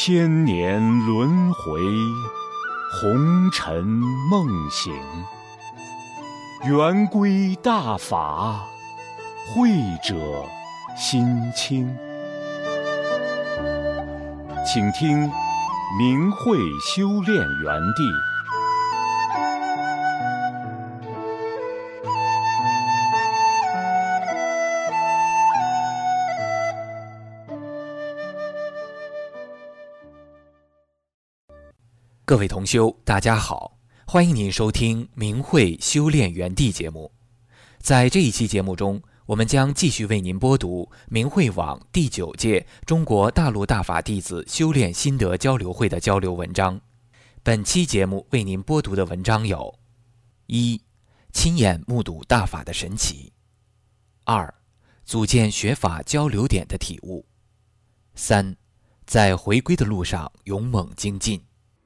千年轮回，红尘梦醒。圆规大法，慧者心清。请听明慧修炼园地。 各位同修，大家好，欢迎您收听明慧修炼园地节目。在这一期节目中，我们将继续为您播读明慧网第9届中国大陆大法弟子修炼心得交流会的交流文章。本期节目为您播读的文章有：1. 亲眼目睹大法的神奇； 2. 组建学法交流点的体悟； 3. 在回归的路上勇猛精进。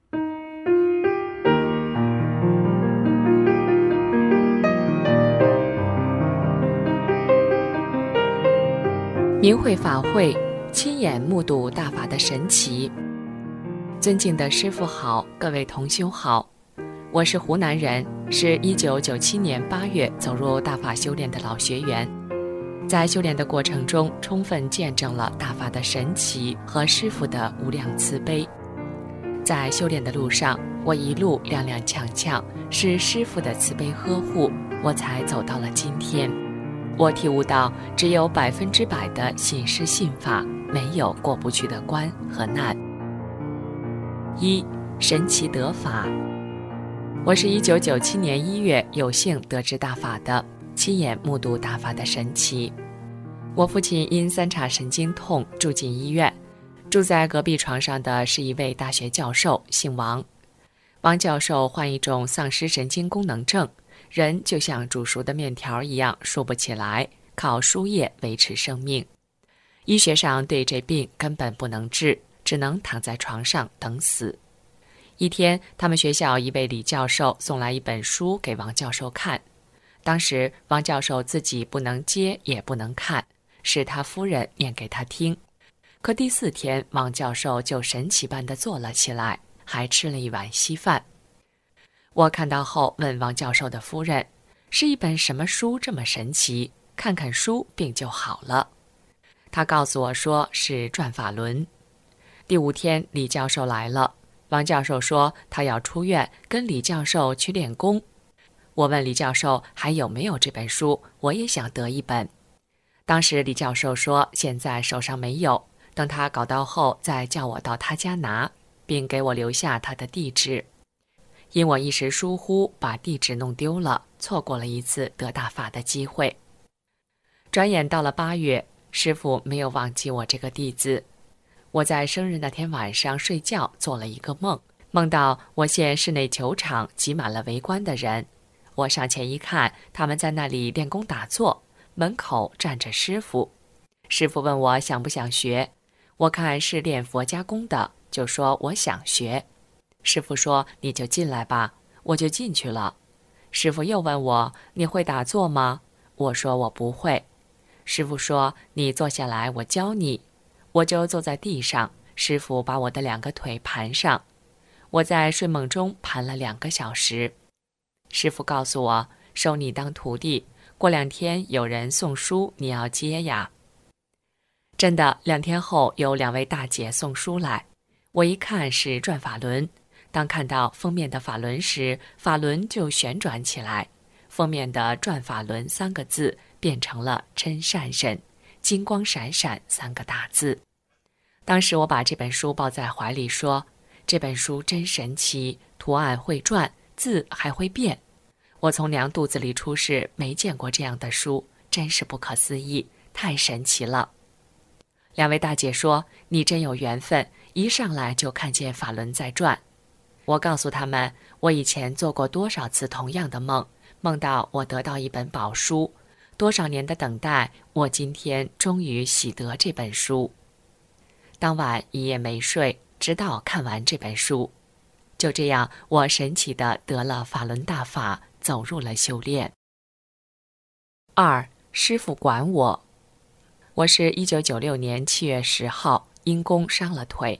明慧法会，亲眼目睹大法的神奇。尊敬的师父好，各位同修好，我是湖南人，是1997年8月走入大法修炼的老学员。在修炼的过程中，充分见证了大法的神奇和师父的无量慈悲。在修炼的路上，我一路踉踉跄跄，是师父的慈悲呵护，我才走到了今天。我体悟到，只有100%的信师信法，没有过不去的关和难。1. 神奇得法。我是1997年1月有幸得知大法的，亲眼目睹大法的神奇。我父亲因3叉神经痛住进医院，住在隔壁床上的是一位大学教授，姓王。王教授患一种丧失神经功能症，人就像煮熟的面条一样竖不起来，靠输液维持生命。医学上对这病根本不能治，只能躺在床上等死。一天，他们学校一位李教授送来一本书给王教授看，当时王教授自己不能接也不能看，是他夫人念给他听。可第4天，王教授就神奇般地坐了起来，还吃了一碗稀饭。我看到后问王教授的夫人，是一本什么书这么神奇，看看书病就好了。他告诉我说是转法轮。第5天，李教授来了，王教授说他要出院，跟李教授去练功。我问李教授还有没有这本书，我也想得一本。当时李教授说现在手上没有，等他搞到后再叫我到他家拿，并给我留下他的地址。因我一时疏忽把地址弄丢了，错过了一次得大法的机会。转眼到了8月，师父没有忘记我这个弟子。我在生日那天晚上睡觉做了一个梦，梦到我县室内球场挤满了围观的人。我上前一看，他们在那里练功打坐，门口站着师父。师父问我想不想学，我看是练佛家功的，就说我想学。师父说你就进来吧，我就进去了。师父又问我你会打坐吗？我说我不会。师父说你坐下来我教你。我就坐在地上，师父把我的2个腿盘上，我在睡梦中盘了2个小时。师父告诉我收你当徒弟，过2天有人送书你要接呀。真的，2天后有2位大姐送书来，我一看是转法轮。当看到封面的法轮时，法轮就旋转起来，封面的转法轮3个字变成了真善忍，金光闪闪3个大字。当时我把这本书抱在怀里说，这本书真神奇，图案会转，字还会变。我从娘肚子里出世，没见过这样的书，真是不可思议，太神奇了。2位大姐说，你真有缘分，一上来就看见法轮在转。我告诉他们，我以前做过多少次同样的梦，梦到我得到一本宝书，多少年的等待，我今天终于喜得这本书。当晚一夜没睡，直到看完这本书。就这样，我神奇地得了法轮大法，走入了修炼。2. 师父管我。我是1996年7月10号因公伤了腿，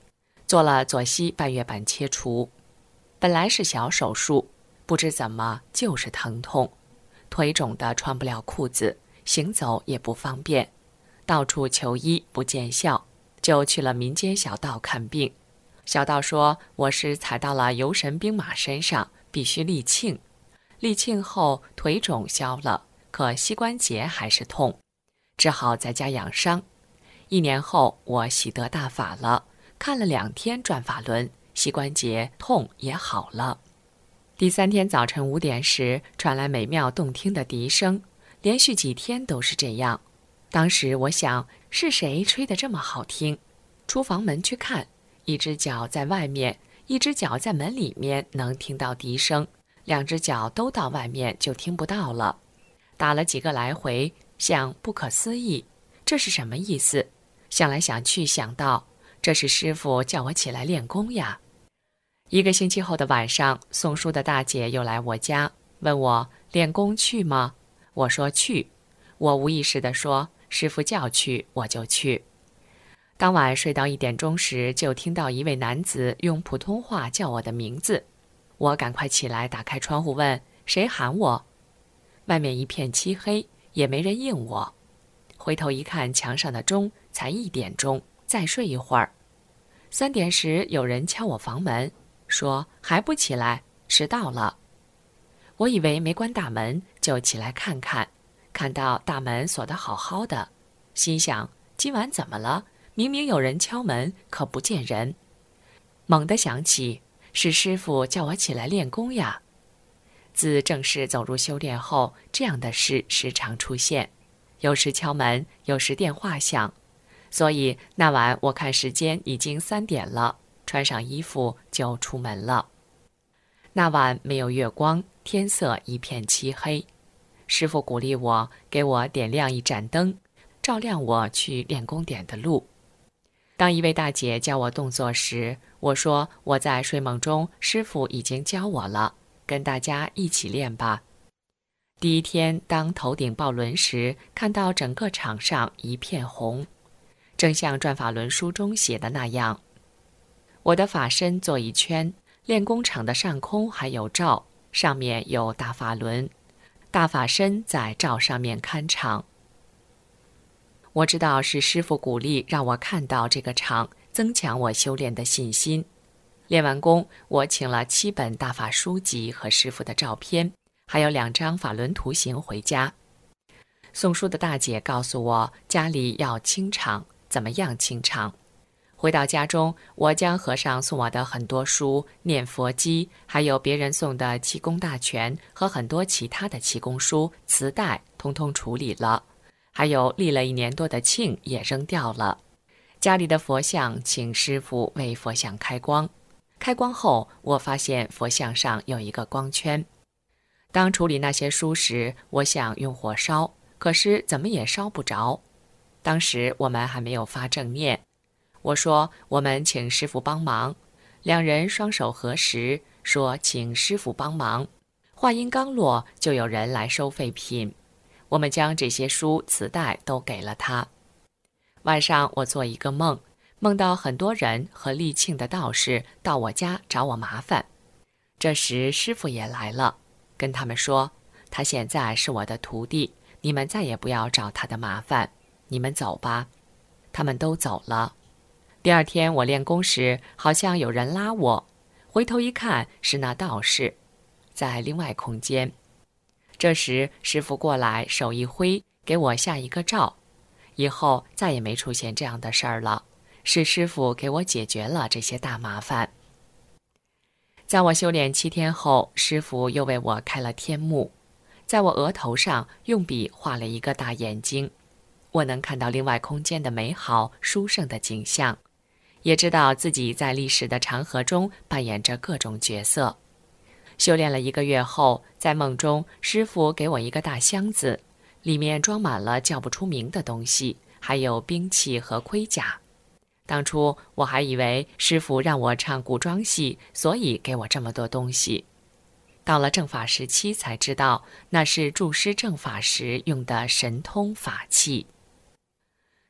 做了左膝半月板切除，本来是小手术，不知怎么就是疼痛，腿肿得穿不了裤子，行走也不方便，到处求医不见效，就去了民间小道看病。小道说我是踩到了游神兵马身上，必须立磬。立磬后腿肿消了，可膝关节还是痛，只好在家养伤。1年后我喜得大法了，看了2天转法轮，膝关节痛也好了。第3天早晨5点时传来美妙动听的笛声，连续几天都是这样。当时我想，是谁吹得这么好听？出房门去看，一只脚在外面，一只脚在门里面能听到笛声，2只脚都到外面就听不到了。打了几个来回，想不可思议，这是什么意思？想来想去，想到这是师傅叫我起来练功呀。1个星期后的晚上，送书的大姐又来我家，问我练功去吗？我说去。我无意识地说，师傅叫去，我就去。当晚睡到1点钟时，就听到一位男子用普通话叫我的名字。我赶快起来，打开窗户问谁喊我。外面一片漆黑，也没人应我。回头一看墙上的钟，才1点钟，再睡一会儿。3点时有人敲我房门，说还不起来，迟到了。我以为没关大门，就起来看看，看到大门锁得好好的，心想今晚怎么了？明明有人敲门，可不见人。猛地想起是师傅叫我起来练功呀。自正式走入修炼后，这样的事时常出现，有时敲门，有时电话响。所以那晚我看时间已经3点了，穿上衣服就出门了。那晚没有月光，天色一片漆黑。师傅鼓励我，给我点亮一盏灯，照亮我去练功点的路。当一位大姐教我动作时，我说我在睡梦中，师傅已经教我了，跟大家一起练吧。第1天，当头顶抱轮时，看到整个场上一片红，正像转法轮书中写的那样。我的法身做一圈，练功场的上空还有罩，上面有大法轮，大法身在罩上面看场。我知道是师父鼓励让我看到这个场，增强我修炼的信心。练完功，我请了7本大法书籍和师父的照片，还有2张法轮图形回家。送书的大姐告诉我，家里要清场，怎么样清场？回到家中，我将和尚送我的很多书、念佛机，还有别人送的气功大全和很多其他的气功书、磁带，通通处理了。还有立了1年多的磬也扔掉了。家里的佛像请师父为佛像开光。开光后，我发现佛像上有一个光圈。当处理那些书时，我想用火烧，可是怎么也烧不着。当时我们还没有发正念。我说我们请师父帮忙，2人双手合十，说请师父帮忙。话音刚落，就有人来收废品。我们将这些书、磁带都给了他。晚上我做一个梦，梦到很多人和立磬的道士到我家找我麻烦。这时师父也来了，跟他们说，他现在是我的徒弟，你们再也不要找他的麻烦，你们走吧。他们都走了。第2天我练功时，好像有人拉我，回头一看是那道士，在另外空间。这时师父过来，手一挥，给我下一个罩。以后再也没出现这样的事儿了，是师父给我解决了这些大麻烦。在我修炼7天后，师父又为我开了天目，在我额头上用笔画了一个大眼睛。我能看到另外空间的美好殊胜的景象，也知道自己在历史的长河中扮演着各种角色。修炼了1个月后，在梦中，师父给我一个大箱子，里面装满了叫不出名的东西，还有兵器和盔甲。当初我还以为师父让我唱古装戏，所以给我这么多东西。到了正法时期才知道，那是助师正法时用的神通法器。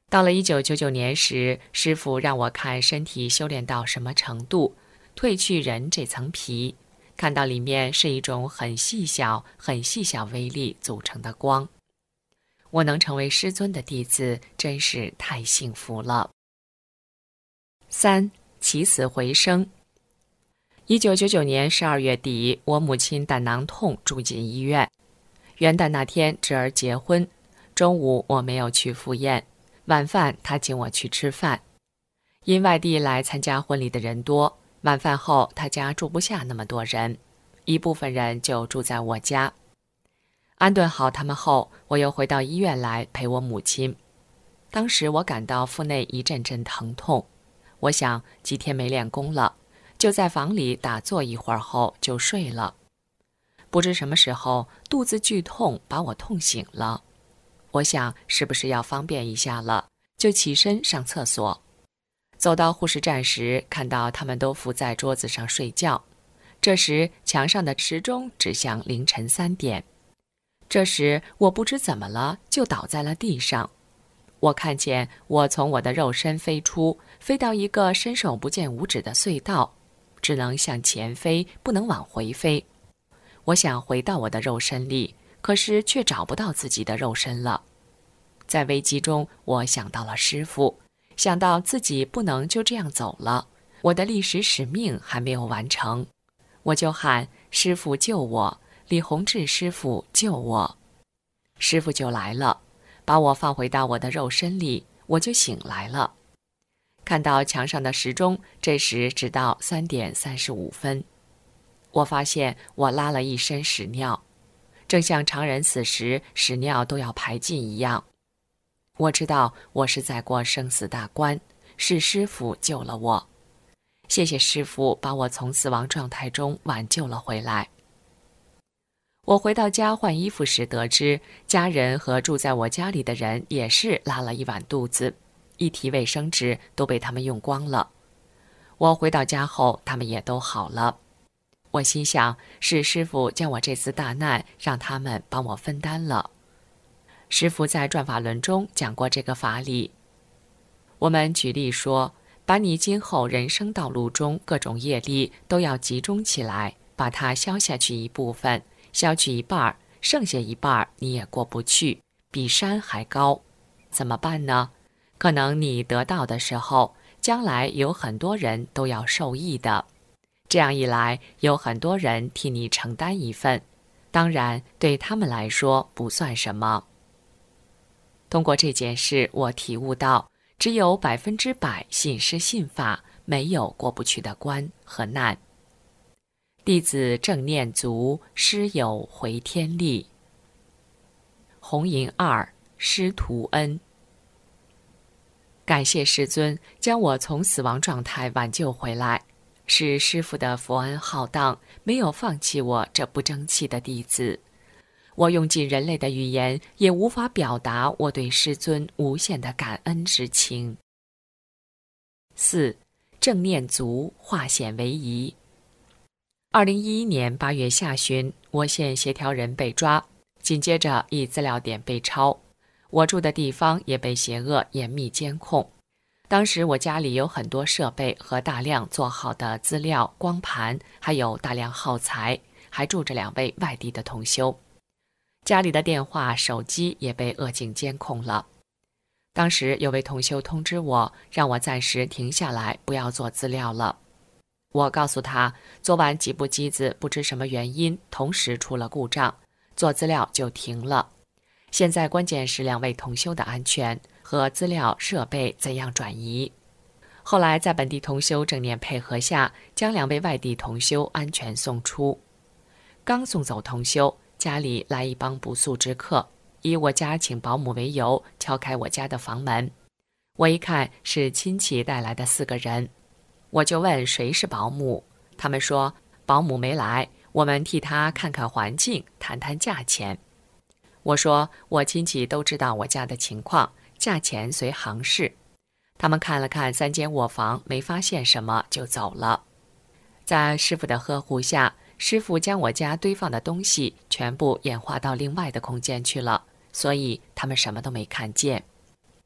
到了1999年时，师父让我看身体修炼到什么程度，褪去人这层皮，看到里面是一种很细小微粒组成的光。我能成为师尊的弟子，真是太幸福了。3. 起死回生。1999年12月底，我母亲胆囊痛住进医院。元旦那天侄儿结婚，中午我没有去赴宴，晚饭他请我去吃饭。因外地来参加婚礼的人多，晚饭后他家住不下那么多人，一部分人就住在我家。安顿好他们后，我又回到医院来陪我母亲。当时我感到腹内一阵阵疼痛，我想几天没练功了，就在房里打坐一会儿后就睡了。不知什么时候肚子剧痛把我痛醒了，我想是不是要方便一下了，就起身上厕所。走到护士站时，看到他们都伏在桌子上睡觉。这时墙上的时钟指向凌晨3点。这时我不知怎么了，就倒在了地上。我看见我从我的肉身飞出，飞到一个伸手不见五指的隧道，只能向前飞，不能往回飞。我想回到我的肉身里，可是却找不到自己的肉身了。在危机中，我想到了师父，想到自己不能就这样走了，我的历史使命还没有完成，我就喊师父救我，李洪志师父救我。师父就来了，把我放回到我的肉身里，我就醒来了。看到墙上的时钟，这时只到3点35分。我发现我拉了一身屎尿，正像常人死时屎尿都要排尽一样。我知道我是在过生死大关，是师父救了我。谢谢师父把我从死亡状态中挽救了回来。我回到家换衣服时得知，家人和住在我家里的人也是拉了一碗肚子，一提卫生纸都被他们用光了。我回到家后，他们也都好了。我心想，是师父将我这次大难让他们帮我分担了。师父在转法轮中讲过这个法理。我们举例说，把你今后人生道路中各种业力都要集中起来，把它消下去一部分，消去一半，剩下一半你也过不去，比山还高。怎么办呢？可能你得到的时候，将来有很多人都要受益的。这样一来，有很多人替你承担一份，当然对他们来说不算什么。通过这件事，我体悟到，只有100%信师信法，没有过不去的关和难。弟子正念足，师有回天力。红银2，师徒恩。感谢师尊将我从死亡状态挽救回来，是师父的佛恩浩荡，没有放弃我这不争气的弟子。我用尽人类的语言，也无法表达我对师尊无限的感恩之情。4. 正念足，化险为夷。2011年8月下旬，我县协调人被抓，紧接着一资料点被抄，我住的地方也被邪恶严密监控。当时我家里有很多设备和大量做好的资料、光盘，还有大量耗材，还住着2位外地的同修。家里的电话、手机也被恶境监控了。当时有位同修通知我，让我暂时停下来，不要做资料了。我告诉他，昨晚几部机子不知什么原因同时出了故障，做资料就停了。现在关键是2位同修的安全和资料设备怎样转移。后来在本地同修正念配合下，将2位外地同修安全送出。刚送走同修，家里来一帮不速之客，以我家请保姆为由，敲开我家的房门。我一看是亲戚带来的4个人，我就问谁是保姆，他们说保姆没来，我们替他看看环境，谈谈价钱。我说我亲戚都知道我家的情况，价钱随行市。他们看了看3间卧房，没发现什么就走了。在师父的呵护下，师父将我家堆放的东西全部演化到另外的空间去了，所以他们什么都没看见。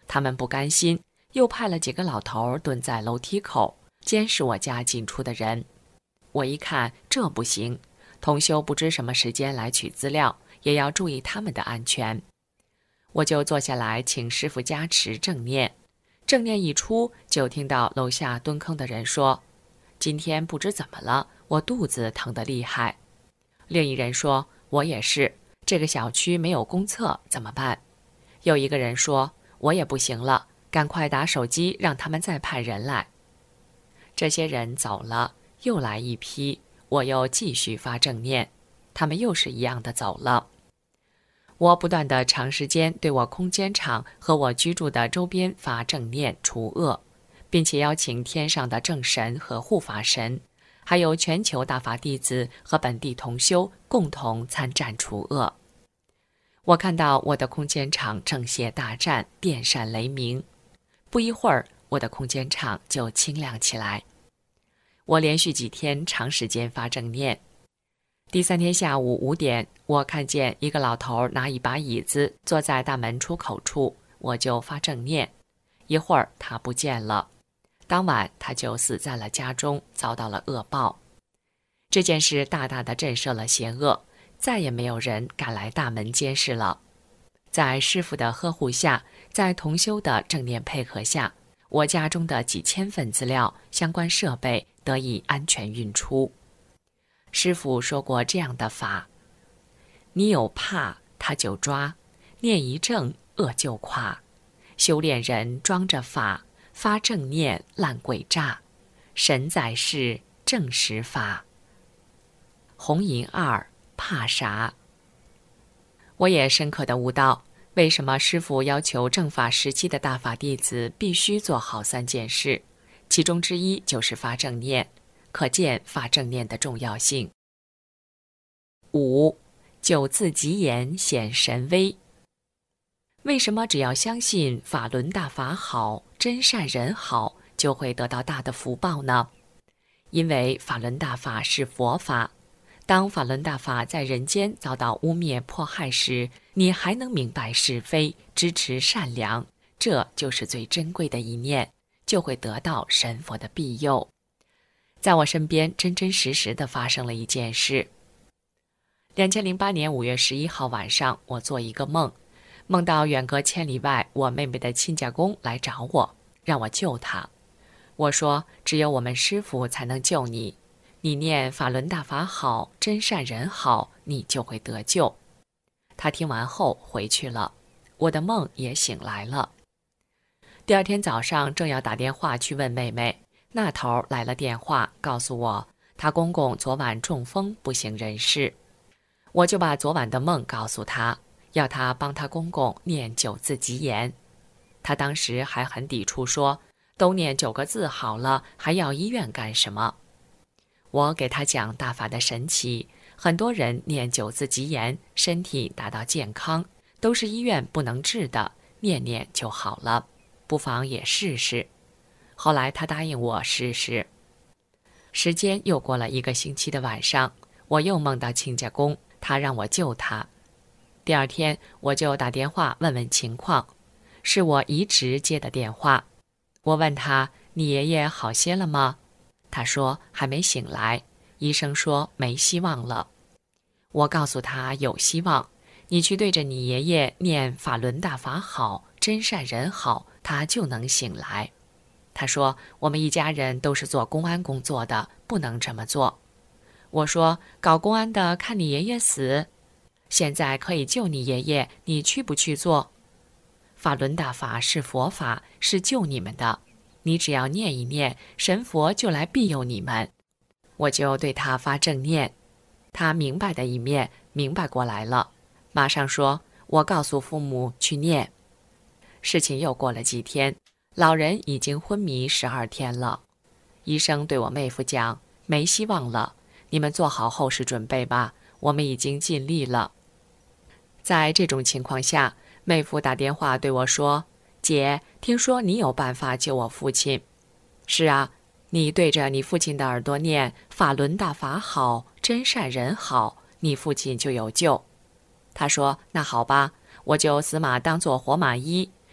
他们不甘心，又派了几个老头蹲在楼梯口，监视我家进出的人。我一看这不行，同修不知什么时间来取资料，也要注意他们的安全。我就坐下来请师父加持正念。正念一出，就听到楼下蹲坑的人说：今天不知怎么了，我肚子疼得厉害。另一人说：我也是，这个小区没有公厕怎么办？又一个人说：我也不行了，赶快打手机让他们再派人来。这些人走了，又来一批，我又继续发正念，他们又是一样的走了。我不断地长时间对我空间场和我居住的周边发正念除恶，并且邀请天上的正神和护法神，还有全球大法弟子和本地同修共同参战除恶。我看到我的空间场正械大战，电闪雷鸣，不一会儿我的空间场就清亮起来。我连续几天长时间发正念。第3天下午5点，我看见一个老头拿一把椅子坐在大门出口处，我就发正念。一会儿他不见了，当晚他就死在了家中，遭到了恶报。这件事大大的震慑了邪恶，再也没有人敢来大门监视了。在师父的呵护下，在同修的正念配合下，我家中的几千份资料、相关设备得以安全运出。师父说过这样的法：你有怕，他就抓；念一正，恶就垮。修炼人装着法，发正念烂鬼诈。神在世，正实法。红银2，怕啥？我也深刻地悟到，为什么师父要求正法时期的大法弟子必须做好3件事，其中之一就是发正念，可见发正念的重要性。5. 9字吉言显神威。为什么只要相信法轮大法好，真善人好，就会得到大的福报呢？因为法轮大法是佛法，当法轮大法在人间遭到污蔑迫害时，你还能明白是非，支持善良，这就是最珍贵的一念，就会得到神佛的庇佑。在我身边真真实实地发生了一件事。2008年5月11号晚上，我做一个梦，梦到远隔千里外我妹妹的亲家公来找我，让我救她。我说只有我们师父才能救你，你念法轮大法好，真善人好，你就会得救。他听完后回去了，我的梦也醒来了。第2天早上正要打电话去问妹妹，那头来了电话告诉我，她公公昨晚中风不省人事。我就把昨晚的梦告诉她，要她帮她公公念9字吉言。她当时还很抵触，说都念9个字好了，还要医院干什么？我给她讲大法的神奇，很多人念9字吉言，身体达到健康，都是医院不能治的，念念就好了，不妨也试试。后来她答应我试试。时间又过了1个星期的晚上，我又梦到亲家公，他让我救他。第2天我就打电话问问情况，是我姨侄接的电话。我问他，你爷爷好些了吗？他说还没醒来，医生说没希望了。我告诉他有希望，你去对着你爷爷念法轮大法好，真善人好，他就能醒来。他说我们一家人都是做公安工作的，不能这么做。我说搞公安的看你爷爷死，现在可以救你爷爷，你去不去做？法轮大法是佛法，是救你们的，你只要念一念，神佛就来庇佑你们。我就对他发正念，他明白的一面明白过来了，马上说我告诉父母去念。事情又过了几天，老人已经昏迷12天了。医生对我妹夫讲，没希望了，你们做好后事准备吧，我们已经尽力了。在这种情况下，妹夫打电话对我说，姐，听说你有办法救我父亲。是啊，你对着你父亲的耳朵念法轮大法好，真善人好，你父亲就有救。他说那好吧，我就死马当做活马医，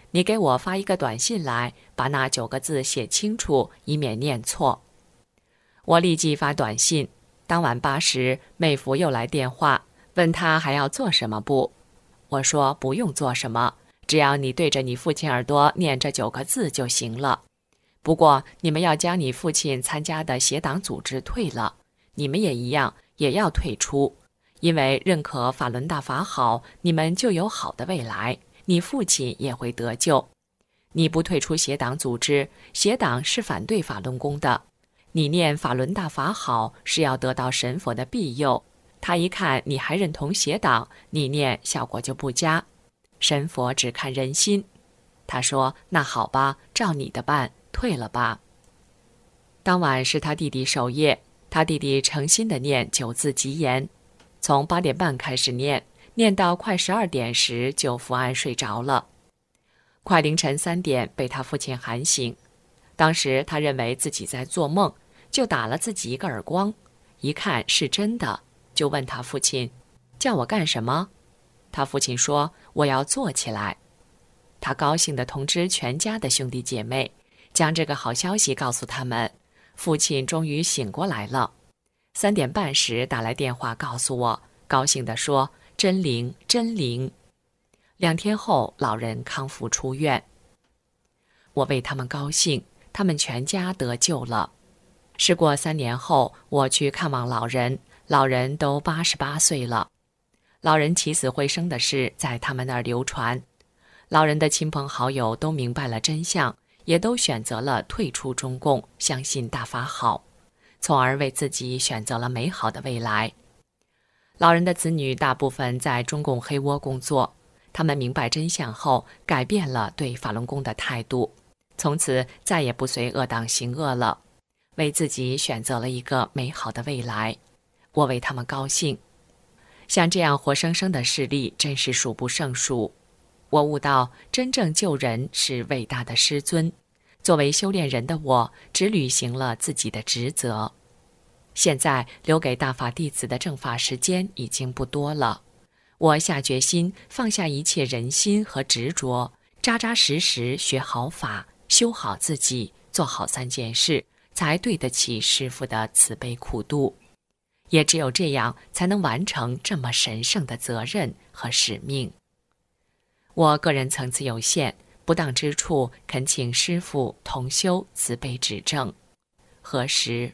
你给我发一个短信来，把那9个字写清楚，以免念错。”我立即发短信。当晚8时，妹夫又来电话，问他还要做什么不？我说不用做什么，只要你对着你父亲耳朵念这9个字就行了。不过你们要将你父亲参加的协党组织退了，你们也一样，也要退出，因为认可法轮大法好，你们就有好的未来，你父亲也会得救。你不退出协党组织，协党是反对法轮功的。你念法轮大法好是要得到神佛的庇佑，他一看你还认同协党，你念效果就不佳。神佛只看人心。他说：“那好吧，照你的办，退了吧。”当晚是他弟弟守夜，他弟弟诚心地念9字吉言，从8点半开始念，念到快12点时就伏案睡着了。快凌晨3点被他父亲喊醒，当时他认为自己在做梦，就打了自己一个耳光，一看是真的，就问他父亲：“叫我干什么？”他父亲说：“我要坐起来。”他高兴地通知全家的兄弟姐妹，将这个好消息告诉他们。父亲终于醒过来了。3点半时打来电话告诉我，高兴地说：“真灵，真灵。”2天后，老人康复出院。我为他们高兴，他们全家得救了。事过3年后，我去看望老人，老人都88岁了。老人起死回生的事在他们那儿流传，老人的亲朋好友都明白了真相，也都选择了退出中共，相信大法好，从而为自己选择了美好的未来。老人的子女大部分在中共黑窝工作，他们明白真相后，改变了对法轮功的态度，从此再也不随恶党行恶了，为自己选择了一个美好的未来。我为他们高兴。像这样活生生的事例真是数不胜数。我悟到，真正救人是伟大的师尊。作为修炼人的我，只履行了自己的职责。现在留给大法弟子的正法时间已经不多了。我下决心放下一切人心和执着，扎扎实实学好法，修好自己，做好3件事，才对得起师父的慈悲苦度。也只有这样，才能完成这么神圣的责任和使命。我个人层次有限，不当之处，恳请师父同修慈悲指正。何时？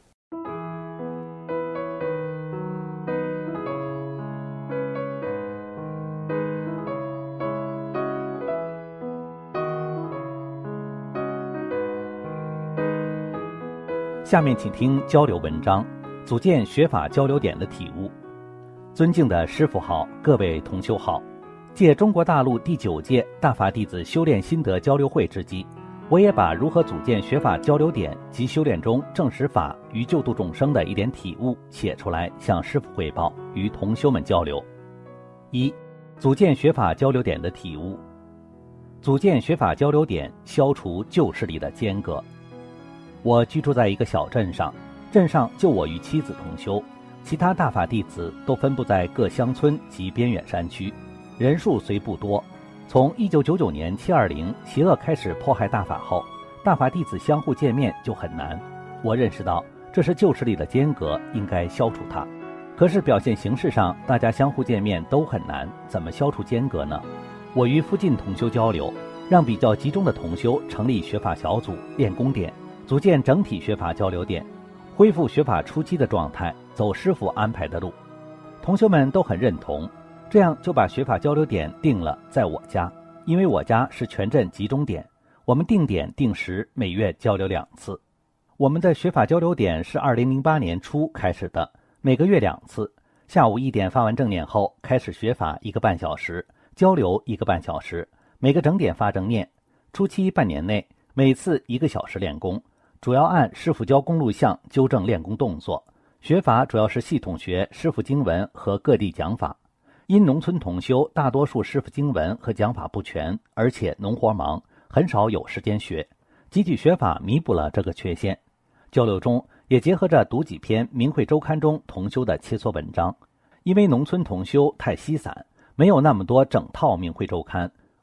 下面请听交流文章，组建学法交流点的体悟。尊敬的师父好，各位同修好。借中国大陆第9届大法弟子修炼心得交流会之机，我也把如何组建学法交流点及修炼中证实法与救度众生的一点体悟写出来，向师父汇报，与同修们交流。1、组建学法交流点的体悟。组建学法交流点，消除旧势力的间隔。我居住在一个小镇上，镇上就我与妻子同修，其他大法弟子都分布在各乡村及边远山区，人数虽不多。从1999年720邪恶开始迫害大法后，大法弟子相互见面就很难。我认识到这是旧势力的间隔，应该消除它。可是表现形式上，大家相互见面都很难，怎么消除间隔呢？我与附近同修交流，让比较集中的同修成立学法小组、练功点，组建整体学法交流点，恢复学法初期的状态，走师父安排的路。同修们都很认同，这样就把学法交流点定了在我家，因为我家是全镇集中点，我们定点定时，每月交流2次。我们的学法交流点是2008年初开始的，每个月2次，下午1点发完正念后，开始学法1个半小时，交流1个半小时，每个整点发正念。初期半年内，每次1个小时练功，主要按师父教功录像纠正练功动作。学法主要是系统学师父经文和各地讲法。因农村同修大多数师父经文和讲法不全，而且农活忙，很少有时间学，集体学法弥补了这个缺陷。交流中也结合着读几篇明慧周刊中同修的切磋文章，因为农村同修太稀散，没有那么多整套明慧周刊，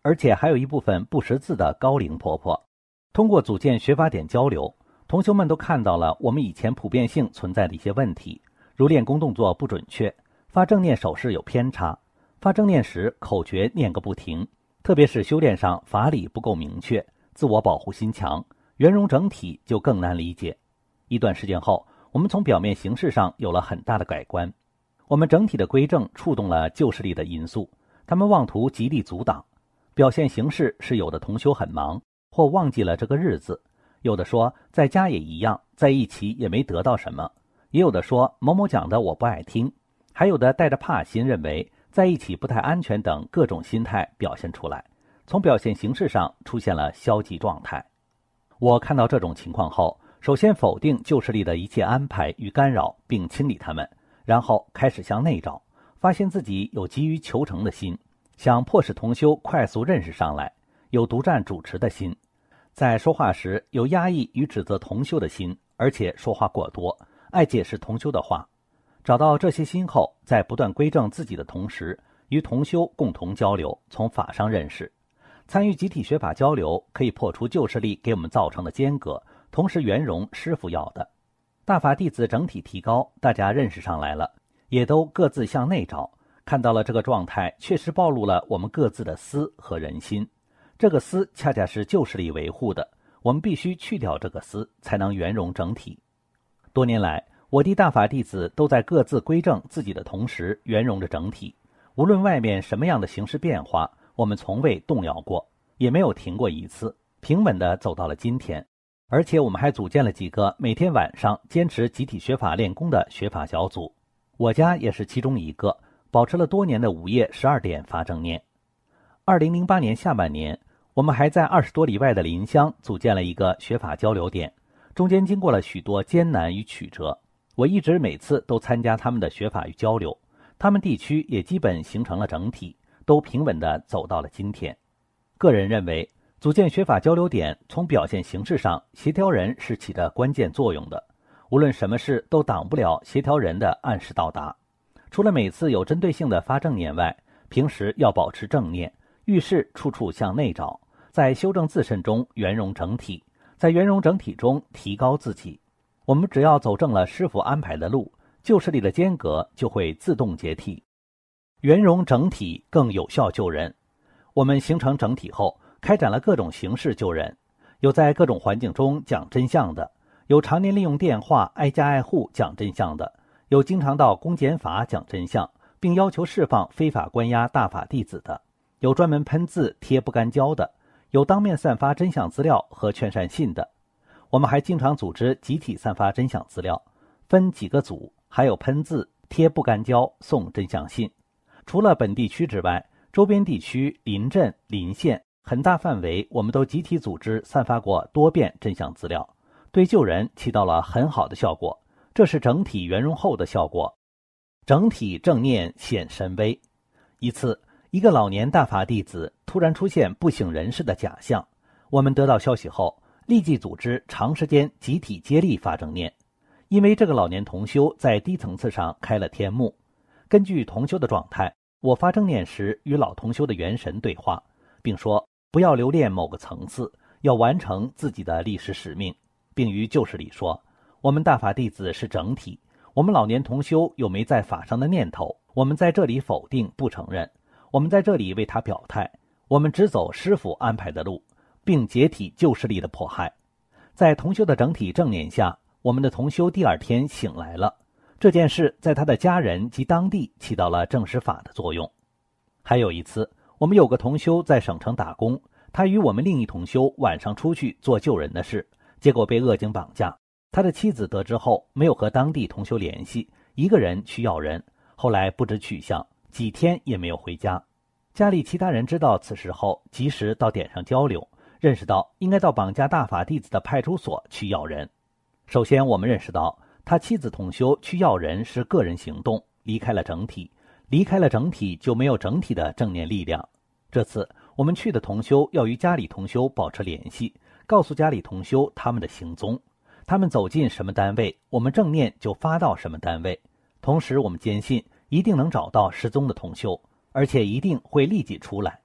而且还有一部分不识字的高龄婆婆。通过组建学法点交流，同修们都看到了我们以前普遍性存在的一些问题，如练功动作不准确，发正念手势有偏差，发正念时口诀念个不停，特别是修炼上法理不够明确，自我保护心强，圆融整体就更难理解。一段时间后，我们从表面形式上有了很大的改观。我们整体的归正触动了旧势力的因素，他们妄图极力阻挡。表现形式是有的同修很忙，或忘记了这个日子，有的说在家也一样，在一起也没得到什么，也有的说某某讲的我不爱听，还有的带着怕心，认为在一起不太安全等各种心态表现出来，从表现形式上出现了消极状态。我看到这种情况后，首先否定旧势力的一切安排与干扰，并清理他们，然后开始向内找，发现自己有急于求成的心，想迫使同修快速认识上来，有独占主持的心，在说话时有压抑与指责同修的心，而且说话过多，爱解释同修的话。找到这些心后，在不断归正自己的同时，与同修共同交流，从法上认识。参与集体学法交流，可以破除旧势力给我们造成的间隔，同时圆融师父要的。大法弟子整体提高，大家认识上来了，也都各自向内找，看到了这个状态确实暴露了我们各自的私和人心。这个私恰恰是旧势力维护的，我们必须去掉这个私，才能圆融整体。多年来，我弟大法弟子都在各自归正自己的同时，圆融着整体。无论外面什么样的形势变化，我们从未动摇过，也没有停过一次，平稳地走到了今天。而且我们还组建了几个每天晚上坚持集体学法练功的学法小组，我家也是其中一个，保持了多年的午夜12点发正念。2008年下半年，我们还在20多里外的临湘组建了一个学法交流点，中间经过了许多艰难与曲折，我一直每次都参加他们的学法与交流，他们地区也基本形成了整体，都平稳地走到了今天。个人认为，组建学法交流点，从表现形式上，协调人是起着关键作用的。无论什么事都挡不了协调人的按时到达。除了每次有针对性的发正念外，平时要保持正念，遇事处处向内找，在修正自身中圆融整体，在圆融整体中提高自己。我们只要走正了师父安排的路，旧势力的间隔就会自动解体，圆融整体更有效救人。我们形成整体后，开展了各种形式救人，有在各种环境中讲真相的，有常年利用电话挨家挨户讲真相的，有经常到公检法讲真相，并要求释放非法关押大法弟子的，有专门喷字贴不干胶的，有当面散发真相资料和劝善信的。我们还经常组织集体散发真相资料，分几个组，还有喷字贴不干胶送真相信。除了本地区之外，周边地区、邻镇、邻县很大范围，我们都集体组织散发过多遍真相资料，对救人起到了很好的效果。这是整体圆融后的效果。整体正念显神威。一次，一个老年大法弟子突然出现不省人事的假象，我们得到消息后，立即组织长时间集体接力发正念。因为这个老年同修在低层次上开了天目，根据同修的状态，我发正念时与老同修的元神对话，并说不要留恋某个层次，要完成自己的历史使命，并于旧事里说，我们大法弟子是整体，我们老年同修有没在法上的念头，我们在这里否定不承认，我们在这里为他表态，我们只走师父安排的路，并解体旧势力的迫害。在同修的整体正念下，我们的同修第二天醒来了，这件事在他的家人及当地起到了证实法的作用。还有一次，我们有个同修在省城打工，他与我们另一同修晚上出去做救人的事，结果被恶警绑架。他的妻子得知后没有和当地同修联系，一个人去要人，后来不知去向，几天也没有回家。家里其他人知道此事后，及时到点上交流，认识到应该到绑架大法弟子的派出所去要人。首先我们认识到，他妻子同修去要人是个人行动，离开了整体，离开了整体就没有整体的正念力量。这次我们去的同修要与家里同修保持联系，告诉家里同修他们的行踪，他们走进什么单位，我们正念就发到什么单位。同时我们坚信一定能找到失踪的同修，而且一定会立即出来。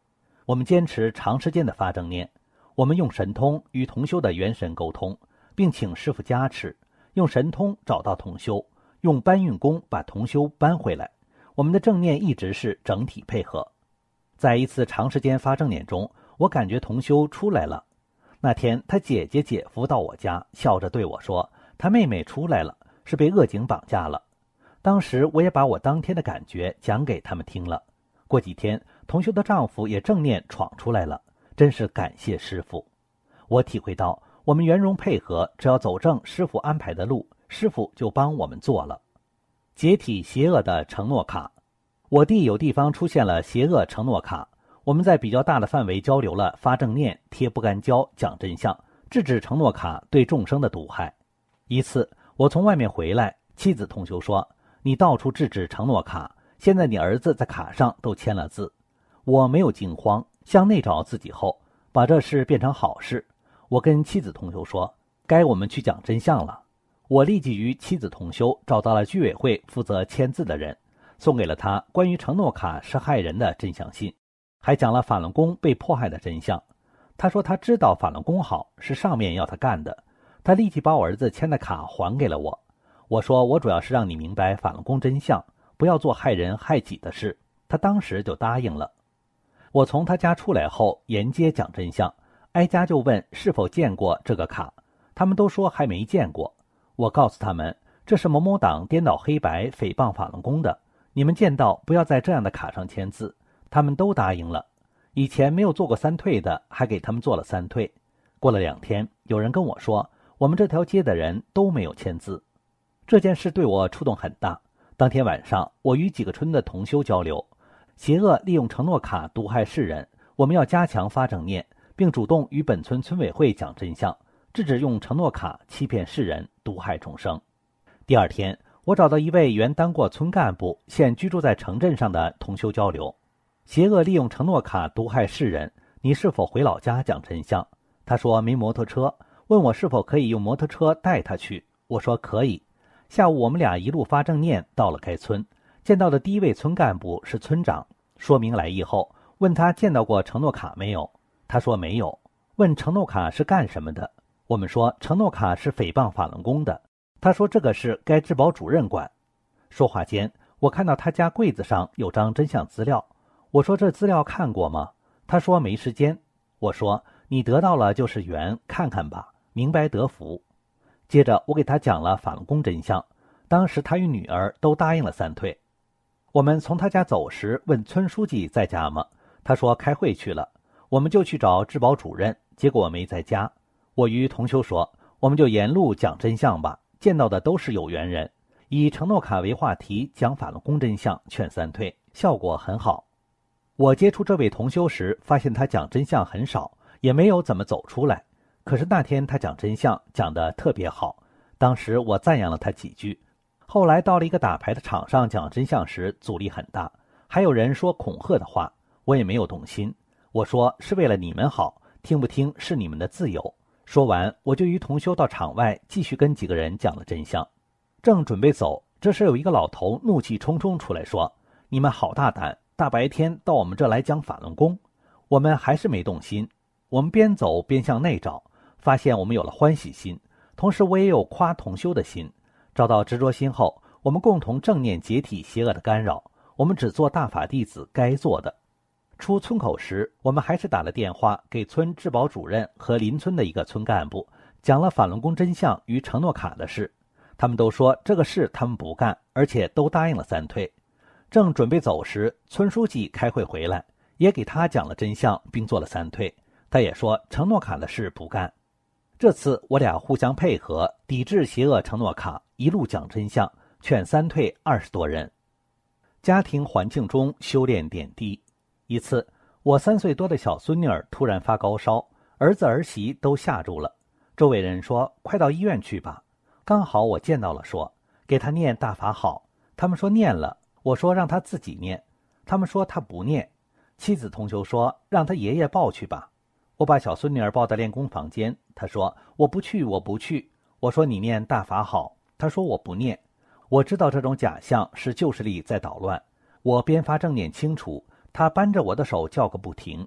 我们坚持长时间的发正念，我们用神通与同修的元神沟通，并请师父加持，用神通找到同修，用搬运工把同修搬回来。我们的正念一直是整体配合。在一次长时间发正念中，我感觉同修出来了。那天他姐姐姐夫到我家，笑着对我说，他妹妹出来了，是被恶警绑架了。当时我也把我当天的感觉讲给他们听了。过几天，同修的丈夫也正念闯出来了，真是感谢师父。我体会到，我们圆融配合，只要走正师父安排的路，师父就帮我们做了。解体邪恶的承诺卡。我地有地方出现了邪恶承诺卡，我们在比较大的范围交流了发正念、贴不干胶、讲真相，制止承诺卡对众生的毒害。一次我从外面回来，妻子同修说，你到处制止承诺卡，现在你儿子在卡上都签了字。我没有惊慌，向内找自己后，把这事变成好事。我跟妻子同修说，该我们去讲真相了。我立即与妻子同修找到了居委会负责签字的人，送给了他关于承诺卡是害人的真相信，还讲了法轮功被迫害的真相。他说他知道法轮功好，是上面要他干的。他立即把我儿子签的卡还给了我。我说我主要是让你明白法轮功真相，不要做害人害己的事。他当时就答应了。我从他家出来后，沿街讲真相，挨家就问是否见过这个卡，他们都说还没见过。我告诉他们，这是某某党颠倒黑白诽谤法轮功的，你们见到不要在这样的卡上签字。他们都答应了。以前没有做过三退的，还给他们做了三退。过了2天，有人跟我说，我们这条街的人都没有签字。这件事对我触动很大。当天晚上，我与几个村的同修交流，邪恶利用承诺卡毒害世人，我们要加强发正念，并主动与本村村委会讲真相，制止用承诺卡欺骗世人，毒害众生。第2天，我找到一位原当过村干部，现居住在城镇上的同修交流。邪恶利用承诺卡毒害世人，你是否回老家讲真相？他说没摩托车，问我是否可以用摩托车带他去。我说可以。下午我们俩一路发正念到了该村，见到的第一位村干部是村长，说明来意后，问他见到过承诺卡没有。他说没有。问承诺卡是干什么的？我们说承诺卡是诽谤法轮功的。他说这个事该治保主任管。说话间，我看到他家柜子上有张真相资料。我说这资料看过吗？他说没时间。我说你得到了就是缘，看看吧，明白得福。接着我给他讲了法轮功真相，当时他与女儿都答应了三退。我们从他家走时问村书记在家吗？他说开会去了。我们就去找治保主任，结果没在家。我与同修说，我们就沿路讲真相吧，见到的都是有缘人，以承诺卡为话题讲法轮功真相，劝三退，效果很好。我接触这位同修时，发现他讲真相很少，也没有怎么走出来。可是那天他讲真相讲得特别好，当时我赞扬了他几句。后来到了一个打牌的场上讲真相时，阻力很大，还有人说恐吓的话，我也没有动心。我说是为了你们好，听不听是你们的自由。说完，我就与同修到场外继续跟几个人讲了真相。正准备走，这时有一个老头怒气冲冲出来说，你们好大胆，大白天到我们这来讲法轮功。我们还是没动心，我们边走边向内找，发现我们有了欢喜心，同时我也有夸同修的心。找到执着心后，我们共同正念解体邪恶的干扰，我们只做大法弟子该做的。出村口时，我们还是打了电话给村治保主任和邻村的一个村干部，讲了法轮功真相与承诺卡的事。他们都说这个事他们不干，而且都答应了三退。正准备走时，村书记开会回来，也给他讲了真相，并做了三退。他也说承诺卡的事不干。这次我俩互相配合，抵制邪恶承诺卡，一路讲真相，劝三退20多人。家庭环境中修炼点滴。一次，我3岁多的小孙女儿突然发高烧，儿子儿媳都吓住了。周围人说快到医院去吧。刚好我见到了，说给他念大法好。他们说念了，我说让他自己念，他们说他不念。妻子同修说让他爷爷抱去吧。我把小孙女儿抱到练功房间，他说我不去，我不去。我说你念大法好，他说我不念。我知道这种假象是旧势力在捣乱，我边发正念清楚，他扳着我的手叫个不停。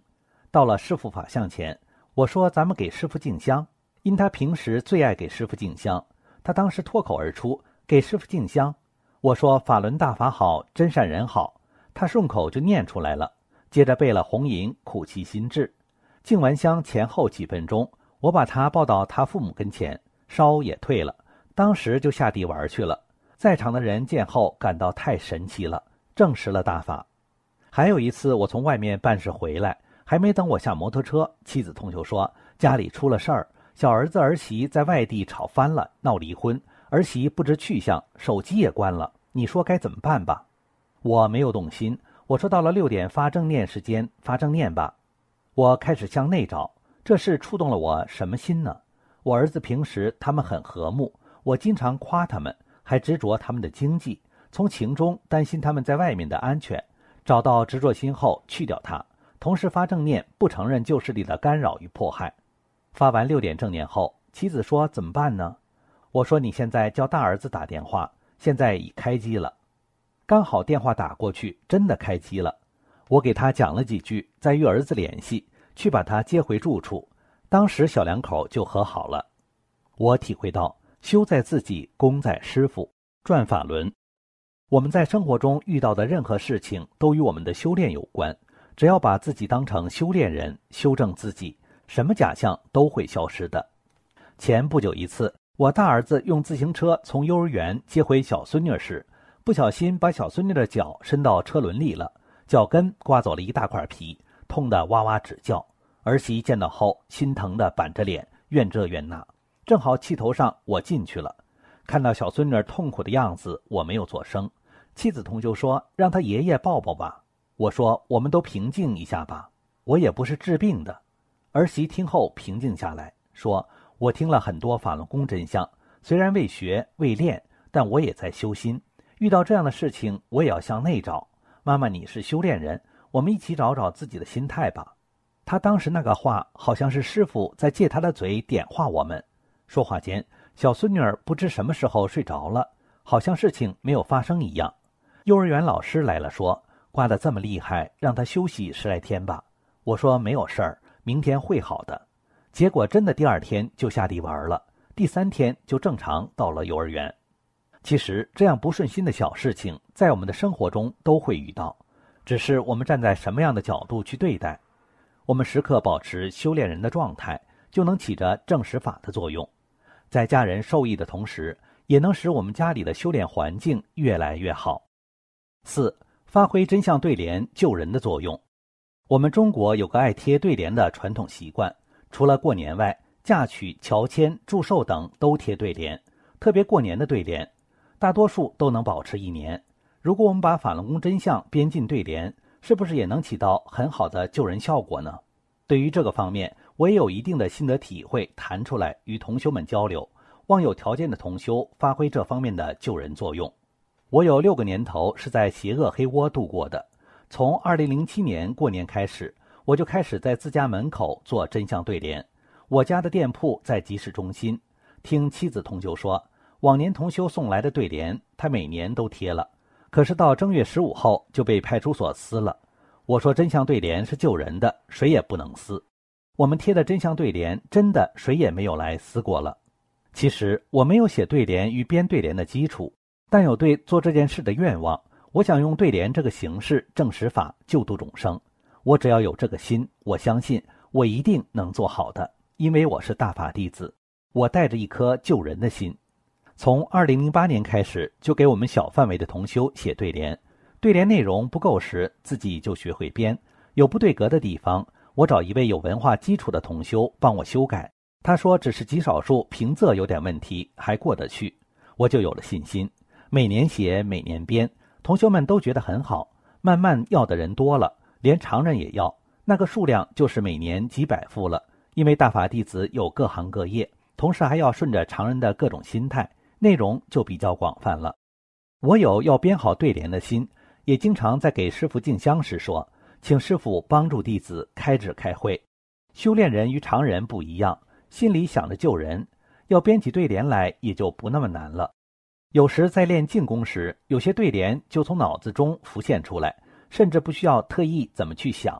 到了师傅法像前，我说咱们给师傅敬香，因他平时最爱给师傅敬香。他当时脱口而出，给师傅敬香。我说法轮大法好，真善人好，他顺口就念出来了，接着背了红吟，苦其心志。敬完香前后几分钟，我把他抱到他父母跟前，烧也退了，当时就下地玩去了。在场的人见后感到太神奇了，证实了大法。还有一次我从外面办事回来，还没等我下摩托车，妻子同修说家里出了事儿，小儿子儿媳在外地吵翻了，闹离婚，儿媳不知去向，手机也关了，你说该怎么办吧？我没有动心，我说到了6点发正念时间，发正念吧。我开始向内找，这事触动了我什么心呢？我儿子平时他们很和睦，我经常夸他们，还执着他们的经济，从情中担心他们在外面的安全，找到执着心后去掉它，同时发正念，不承认旧势力的干扰与迫害。发完6点正念后，妻子说怎么办呢？我说你现在叫大儿子打电话，现在已开机了。刚好电话打过去，真的开机了。我给他讲了几句，再与儿子联系，去把他接回住处。当时小两口就和好了。我体会到修在自己，功在师父，转法轮。我们在生活中遇到的任何事情都与我们的修炼有关，只要把自己当成修炼人，修正自己，什么假象都会消失的。前不久一次，我大儿子用自行车从幼儿园接回小孙女时，不小心把小孙女的脚伸到车轮里了，脚跟刮走了一大块皮，痛得哇哇直叫。儿媳见到后心疼地板着脸，怨这怨那。正好气头上我进去了，看到小孙女痛苦的样子，我没有作声。妻子同修说让她爷爷抱抱吧，我说我们都平静一下吧，我也不是治病的。儿媳听后平静下来，说我听了很多法轮功真相，虽然未学未练，但我也在修心，遇到这样的事情我也要向内找。妈妈你是修炼人，我们一起找找自己的心态吧。他当时那个话好像是师父在借他的嘴点化我们。说话间，小孙女儿不知什么时候睡着了，好像事情没有发生一样。幼儿园老师来了，说刮得这么厉害，让他休息10来天吧。我说没有事儿，明天会好的。结果真的第2天就下地玩了，第3天就正常到了幼儿园。其实这样不顺心的小事情在我们的生活中都会遇到，只是我们站在什么样的角度去对待。我们时刻保持修炼人的状态，就能起着正实法的作用，在家人受益的同时，也能使我们家里的修炼环境越来越好。4. 发挥真相对联救人的作用。我们中国有个爱贴对联的传统习惯，除了过年外，嫁娶、乔迁、祝寿等都贴对联，特别过年的对联，大多数都能保持1年。如果我们把法轮功真相编进对联，是不是也能起到很好的救人效果呢？对于这个方面，我也有一定的心得体会，谈出来与同修们交流，望有条件的同修发挥这方面的救人作用。我有6个年头是在邪恶黑窝度过的，从2007年过年开始，我就开始在自家门口做真相对联。我家的店铺在集市中心，听妻子同修说，往年同修送来的对联，他每年都贴了，可是到正月15后就被派出所撕了。我说真相对联是救人的，谁也不能撕。我们贴的真相对联，真的谁也没有来撕过了。其实我没有写对联与编对联的基础，但有对做这件事的愿望。我想用对联这个形式证实法，救度众生。我只要有这个心，我相信我一定能做好的，因为我是大法弟子，我带着一颗救人的心。从2008年开始，就给我们小范围的同修写对联。对联内容不够时，自己就学会编，有不对格的地方，我找一位有文化基础的同修帮我修改。他说只是极少数平仄有点问题，还过得去，我就有了信心。每年写，每年编，同修们都觉得很好，慢慢要的人多了，连常人也要，那个数量就是每年几百副了。因为大法弟子有各行各业，同时还要顺着常人的各种心态，内容就比较广泛了。我有要编好对联的心，也经常在给师父敬香时说，请师父帮助弟子开智开慧。修炼人与常人不一样，心里想着救人，要编起对联来也就不那么难了。有时在练静功时，有些对联就从脑子中浮现出来，甚至不需要特意怎么去想。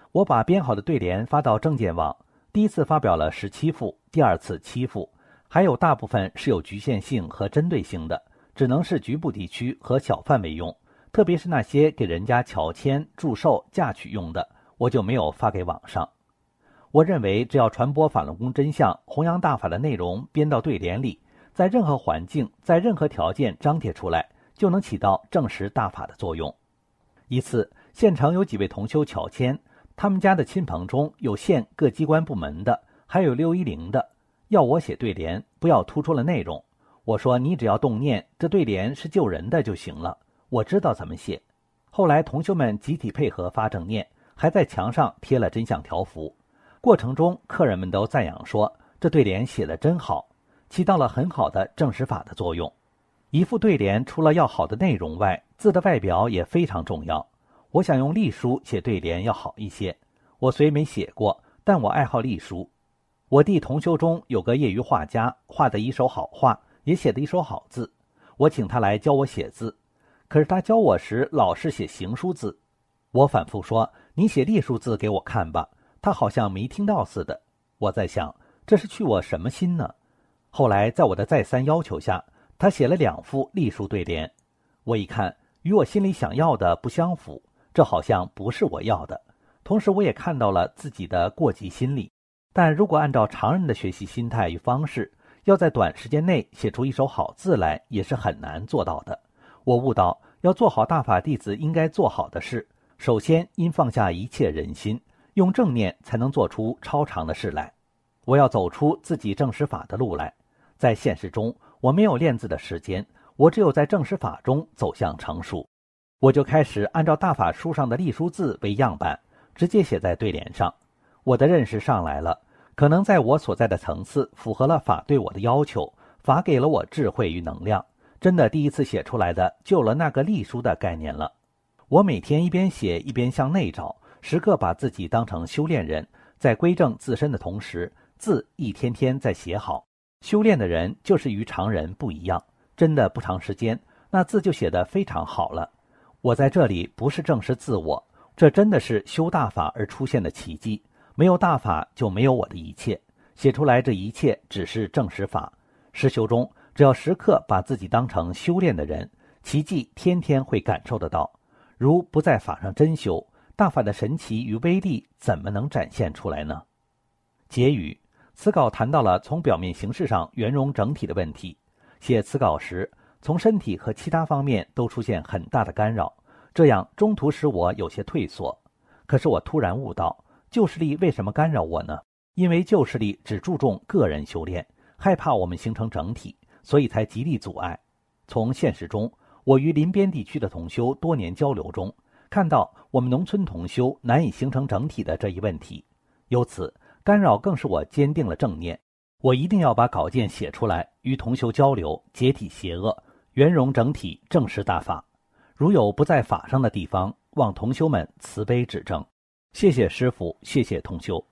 我把编好的对联发到证件网，第一次发表了17副，第二次7副，还有大部分是有局限性和针对性的，只能是局部地区和小范围用，特别是那些给人家乔迁、祝寿、嫁娶用的，我就没有发给网上。我认为只要传播法轮功真相，弘扬大法的内容编到对联里，在任何环境，在任何条件张贴出来，就能起到证实大法的作用。一次，县城有几位同修乔迁，他们家的亲朋中有县各机关部门的，还有610的，要我写对联，不要突出了内容。我说你只要动念，这对联是救人的就行了，我知道怎么写。后来同修们集体配合发正念，还在墙上贴了真相条幅。过程中客人们都赞扬说，这对联写得真好，起到了很好的证实法的作用。一副对联除了要好的内容外，字的外表也非常重要。我想用隶书写对联要好一些，我虽没写过，但我爱好隶书。我弟同修中有个业余画家，画得一手好画，也写得一手好字，我请他来教我写字，可是他教我时老是写行书字。我反复说，你写隶书字给我看吧，他好像没听到似的。我在想，这是去我什么心呢？后来在我的再三要求下，他写了2副隶书对联。我一看，与我心里想要的不相符，这好像不是我要的。同时我也看到了自己的过激心理，但如果按照常人的学习心态与方式，要在短时间内写出一手好字来，也是很难做到的。我悟到，要做好大法弟子应该做好的事，首先应放下一切人心，用正念才能做出超常的事来。我要走出自己证实法的路来。在现实中，我没有练字的时间，我只有在证实法中走向成熟。我就开始按照大法书上的隶书字为样板，直接写在对联上。我的认识上来了，可能在我所在的层次符合了法对我的要求，法给了我智慧与能量，真的第一次写出来的就了那个隶书的概念了。我每天一边写一边向内找，时刻把自己当成修炼人，在归正自身的同时，字一天天在写好。修炼的人就是与常人不一样，真的不长时间，那字就写得非常好了。我在这里不是证实自我，这真的是修大法而出现的奇迹。没有大法就没有我的一切，写出来这一切只是证实法。实修中，只要时刻把自己当成修炼的人，奇迹天天会感受得到。如不在法上真修，大法的神奇与威力怎么能展现出来呢？结语，此稿谈到了从表面形式上圆融整体的问题。写此稿时，从身体和其他方面都出现很大的干扰，这样中途使我有些退缩。可是我突然悟到，旧势力为什么干扰我呢？因为旧势力只注重个人修炼，害怕我们形成整体，所以才极力阻碍。从现实中，我与邻边地区的同修多年交流中，看到我们农村同修难以形成整体的这一问题，由此干扰更使我坚定了正念。我一定要把稿件写出来，与同修交流，解体邪恶，圆融整体，证实大法。如有不在法上的地方，望同修们慈悲指正。谢谢师父，谢谢同修。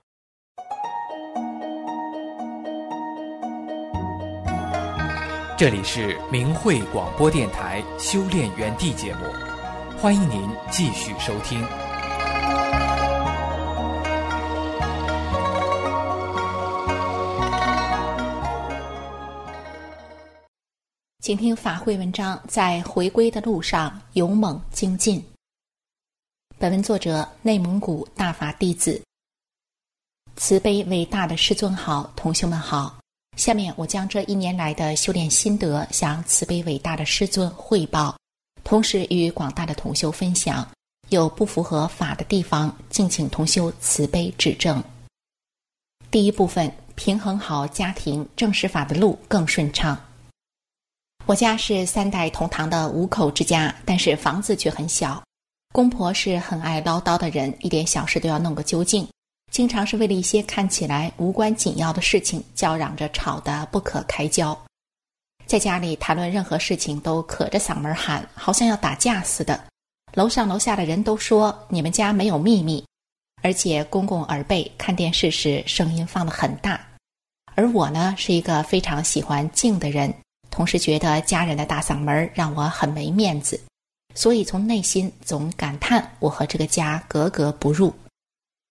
这里是明慧广播电台修炼园地节目，欢迎您继续收听。 请听法会文章，在回归的路上勇猛精进。本文作者内蒙古大法弟子。慈悲伟大的师尊好，同修们好。下面我将这1年来的修炼心得向慈悲伟大的师尊汇报，同时与广大的同修分享，有不符合法的地方，敬请同修慈悲指正。第一部分，平衡好家庭，证实法的路更顺畅。我家是3代同堂的5口之家，但是房子却很小。公婆是很爱唠叨的人，一点小事都要弄个究竟，经常是为了一些看起来无关紧要的事情叫嚷着吵得不可开交。在家里谈论任何事情都可着嗓门喊，好像要打架似的。楼上楼下的人都说你们家没有秘密，而且公公耳背，看电视时声音放得很大。而我呢，是一个非常喜欢静的人，同时觉得家人的大嗓门让我很没面子，所以从内心总感叹我和这个家格格不入。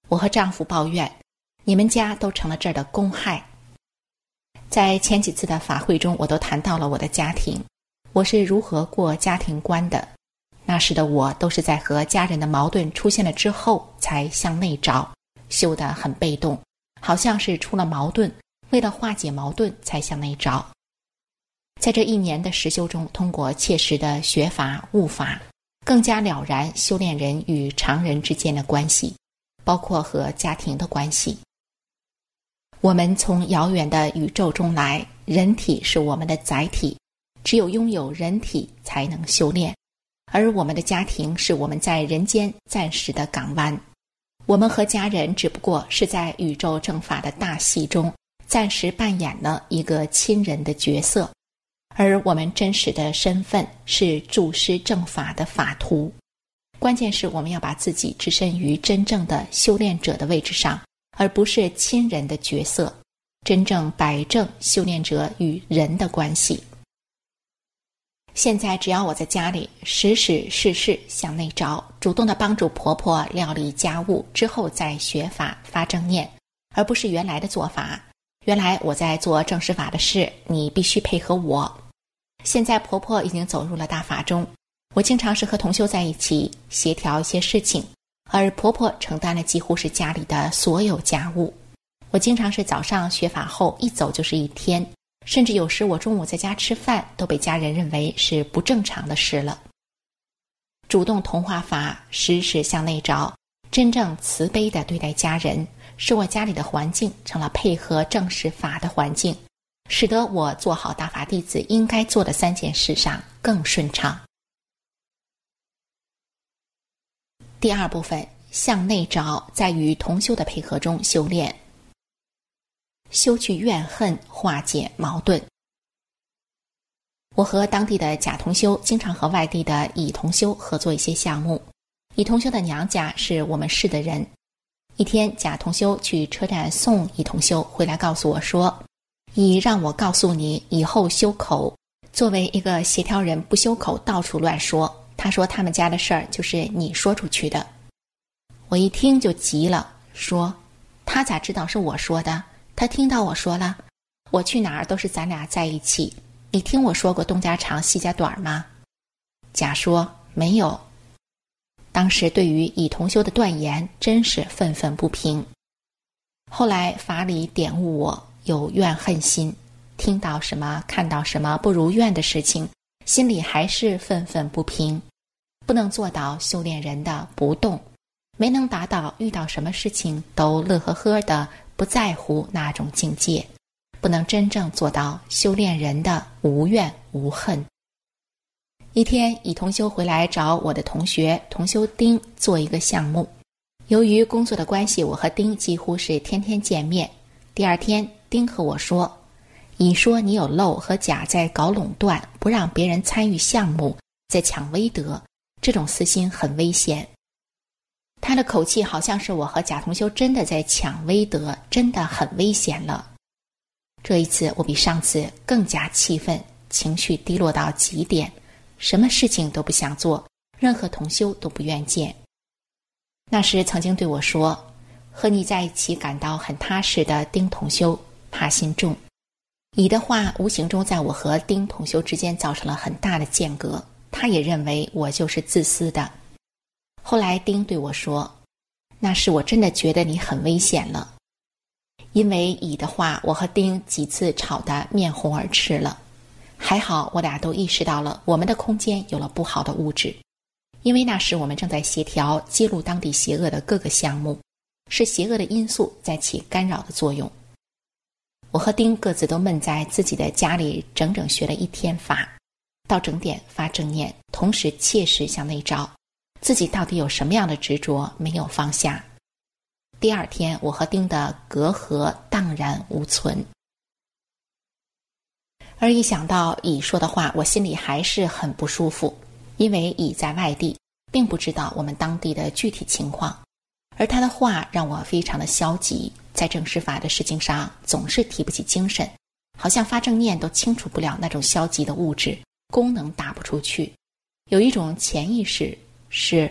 我和丈夫抱怨，你们家都成了这儿的公害。在前几次的法会中，我都谈到了我的家庭，我是如何过家庭观的。那时的我都是在和家人的矛盾出现了之后才向内找，修得很被动，好像是出了矛盾，为了化解矛盾才向内找。在这1年的实修中，通过切实的学法悟法，更加了然修炼人与常人之间的关系，包括和家庭的关系。我们从遥远的宇宙中来，人体是我们的载体，只有拥有人体才能修炼，而我们的家庭是我们在人间暂时的港湾。我们和家人只不过是在宇宙正法的大戏中暂时扮演了一个亲人的角色，而我们真实的身份是注师正法的法徒。关键是我们要把自己置身于真正的修炼者的位置上，而不是亲人的角色，真正摆正修炼者与人的关系。现在只要我在家里时时事事向内找，主动地帮助婆婆料理家务，之后再学法发正念，而不是原来的做法。原来我在做正实法的事，你必须配合我。现在婆婆已经走入了大法中，我经常是和同修在一起协调一些事情，而婆婆承担了几乎是家里的所有家务。我经常是早上学法后一走就是1天，甚至有时我中午在家吃饭都被家人认为是不正常的事了。主动同化法，时时向内找，真正慈悲地对待家人，使我家里的环境成了配合正实法的环境，使得我做好大法弟子应该做的3件事上更顺畅。第2部分，向内找，在与同修的配合中修炼，修去怨恨，化解矛盾。我和当地的贾同修经常和外地的乙同修合作一些项目。乙同修的娘家是我们市的人。一天，贾同修去车站送乙同修回来，告诉我说，乙让我告诉你，以后修口，作为一个协调人，不修口到处乱说。他说他们家的事儿就是你说出去的。我一听就急了，说他咋知道是我说的？他听到我说了，我去哪儿都是咱俩在一起，你听我说过东家长西家短吗？甲说没有。当时对于乙同修的断言真是愤愤不平。后来法理点悟我有怨恨心，听到什么看到什么不如愿的事情，心里还是愤愤不平，不能做到修炼人的不动，没能达到遇到什么事情都乐呵呵的不在乎那种境界，不能真正做到修炼人的无怨无恨。一天，乙同修回来找我的同学同修丁做一个项目。由于工作的关系，我和丁几乎是天天见面。第2天，丁和我说，乙说你有漏和甲在搞垄断，不让别人参与项目，在抢威德，这种私心很危险。他的口气好像是我和贾同修真的在抢威德，真的很危险了。这一次我比上次更加气愤，情绪低落到极点，什么事情都不想做，任何同修都不愿见。那时曾经对我说，和你在一起感到很踏实的丁同修怕心重。乙的话无形中在我和丁同修之间造成了很大的间隔，他也认为我就是自私的。后来丁对我说，那时我真的觉得你很危险了。因为乙的话，我和丁几次吵得面红耳赤了。还好我俩都意识到了我们的空间有了不好的物质，因为那时我们正在协调揭露当地邪恶的各个项目，是邪恶的因素在起干扰的作用。我和丁各自都闷在自己的家里，整整学了1天法，到整点发正念，同时切实向内找，自己到底有什么样的执着没有放下。第2天，我和丁的隔阂荡然无存。而一想到乙说的话，我心里还是很不舒服，因为乙在外地，并不知道我们当地的具体情况，而他的话让我非常的消极，在正实法的事情上总是提不起精神，好像发正念都清除不了那种消极的物质，功能打不出去。有一种潜意识是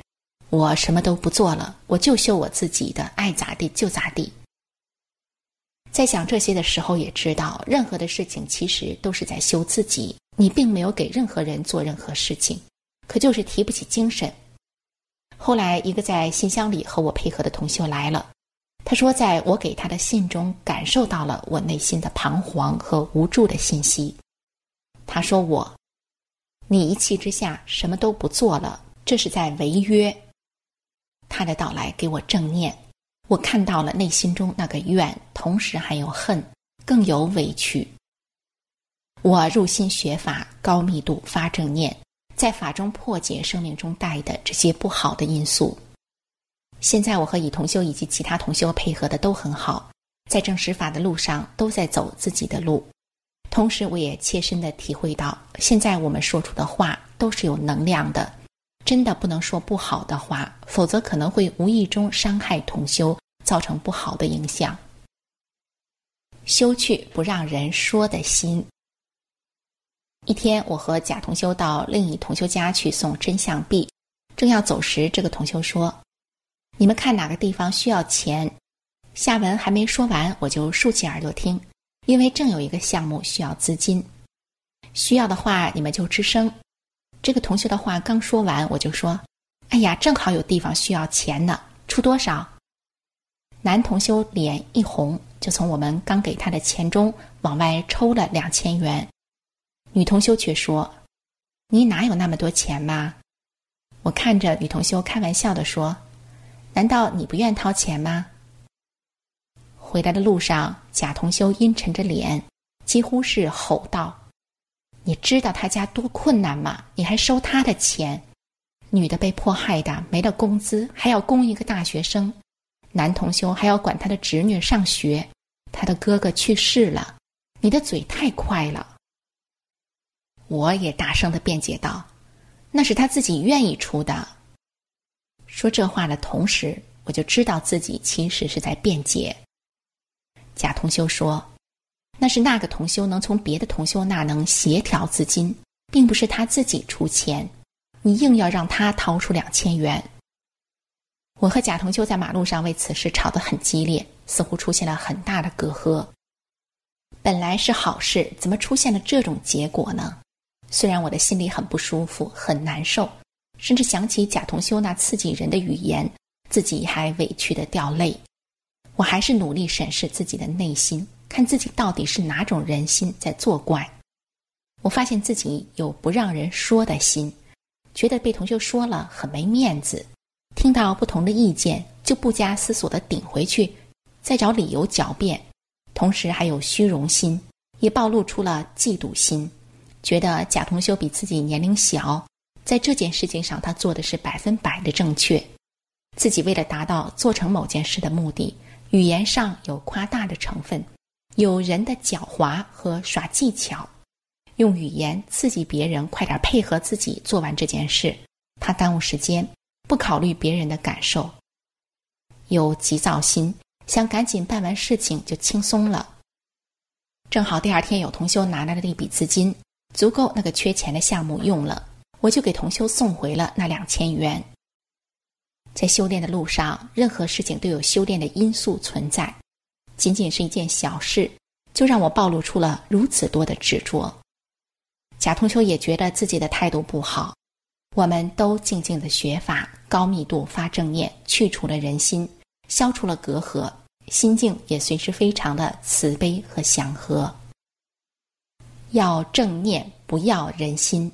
我什么都不做了，我就修我自己的，爱咋地就咋地。在想这些的时候也知道，任何的事情其实都是在修自己，你并没有给任何人做任何事情，可就是提不起精神。后来一个在信箱里和我配合的同修来了，他说在我给他的信中感受到了我内心的彷徨和无助的信息。他说你一气之下什么都不做了，这是在违约。他的到来给我正念，我看到了内心中那个怨，同时还有恨，更有委屈。我入心学法，高密度发正念，在法中破解生命中带的这些不好的因素。现在我和乙同修以及其他同修配合的都很好，在证实法的路上都在走自己的路。同时我也切身地体会到，现在我们说出的话都是有能量的，真的不能说不好的话，否则可能会无意中伤害同修，造成不好的影响。修去不让人说的心。一天我和甲同修到另一同修家去送真相币，正要走时，这个同修说，你们看哪个地方需要钱？下文还没说完，我就竖起耳朵听，因为正有一个项目需要资金，需要的话你们就吱声。这个同修的话刚说完，我就说，哎呀，正好有地方需要钱呢，出多少？男同修脸一红，就从我们刚给他的钱中往外抽了2000元。女同修却说，你哪有那么多钱嘛？我看着女同修开玩笑地说，难道你不愿掏钱吗？回来的路上，甲同修阴沉着脸，几乎是吼道，你知道他家多困难吗？你还收他的钱？女的被迫害的没了工资，还要供一个大学生，男同修还要管他的侄女上学，他的哥哥去世了，你的嘴太快了。我也大声地辩解道，那是他自己愿意出的。说这话的同时，我就知道自己其实是在辩解。甲同修说，那是那个同修能从别的同修那能协调资金，并不是他自己出钱，你硬要让他掏出2000元。我和甲同修在马路上为此事吵得很激烈，似乎出现了很大的隔阂。本来是好事，怎么出现了这种结果呢？虽然我的心里很不舒服，很难受，甚至想起甲同修那刺激人的语言，自己还委屈地掉泪。我还是努力审视自己的内心，看自己到底是哪种人心在作怪。我发现自己有不让人说的心，觉得被同修说了很没面子，听到不同的意见就不加思索地顶回去，再找理由狡辩，同时还有虚荣心，也暴露出了嫉妒心，觉得甲同修比自己年龄小，在这件事情上他做的是100%的正确，自己为了达到做成某件事的目的，语言上有夸大的成分，有人的狡猾和耍技巧，用语言刺激别人快点配合自己做完这件事，他耽误时间，不考虑别人的感受，有急躁心，想赶紧办完事情就轻松了。正好第二天有同修拿来了一笔资金，足够那个缺钱的项目用了，我就给同修送回了那2000元。在修炼的路上，任何事情都有修炼的因素存在，仅仅是一件小事，就让我暴露出了如此多的执着。甲同修也觉得自己的态度不好，我们都静静的学法，高密度发正念，去除了人心，消除了隔阂，心境也随之非常的慈悲和祥和。要正念，不要人心。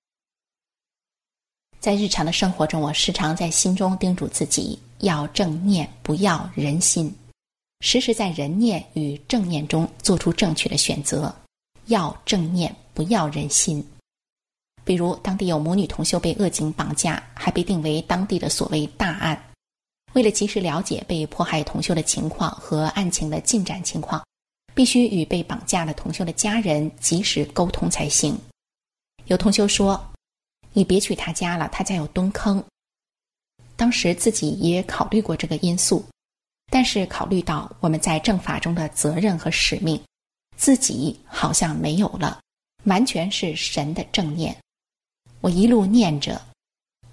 在日常的生活中，我时常在心中叮嘱自己，要正念，不要人心，时时在人念与正念中做出正确的选择，要正念，不要人心。比如当地有母女同修被恶警绑架，还被定为当地的所谓大案，为了及时了解被迫害同修的情况和案情的进展情况，必须与被绑架的同修的家人及时沟通才行。有同修说，你别去他家了，他家有蹲坑。当时自己也考虑过这个因素，但是考虑到我们在正法中的责任和使命，自己好像没有了，完全是神的正念。我一路念着，